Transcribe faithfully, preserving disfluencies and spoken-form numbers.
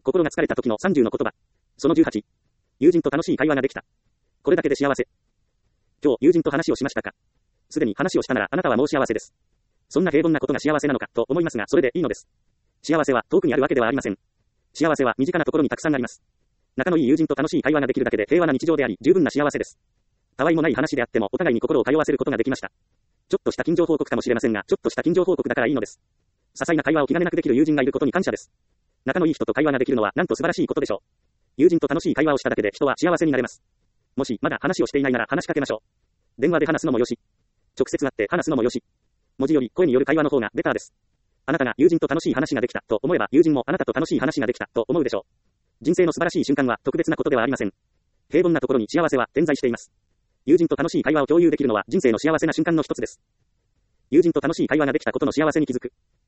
心が疲れた時のさんじゅうの言葉。そのじゅうはち。友人と楽しい会話ができた。これだけで幸せ。今日、友人と話をしましたか？すでに話をしたならあなたはもう幸せです。そんな平凡なことが幸せなのかと思いますが、それでいいのです。幸せは遠くにあるわけではありません。幸せは身近なところにたくさんあります。仲のいい友人と楽しい会話ができるだけで平和な日常であり、十分な幸せです。たわいもない話であってもお互いに心を通わせることができました。ちょっとした近所報告かもしれませんが、ちょっとした近所報告だからいいのです。些細な会話を気兼ねなくできる友人がいることに感謝です。仲のいい人と会話ができるのはなんと素晴らしいことでしょう。友人と楽しい会話をしただけで人は幸せになれます。もしまだ話をしていないなら話しかけましょう。電話で話すのもよし、直接会って話すのもよし、文字より声による会話の方がベターです。あなたが友人と楽しい話ができたと思えば、友人もあなたと楽しい話ができたと思うでしょう。人生の素晴らしい瞬間は特別なことではありません。平凡なところに幸せは点在しています。友人と楽しい会話を共有できるのは人生の幸せな瞬間の一つです。友人と楽しい会話ができたことの幸せに気づく。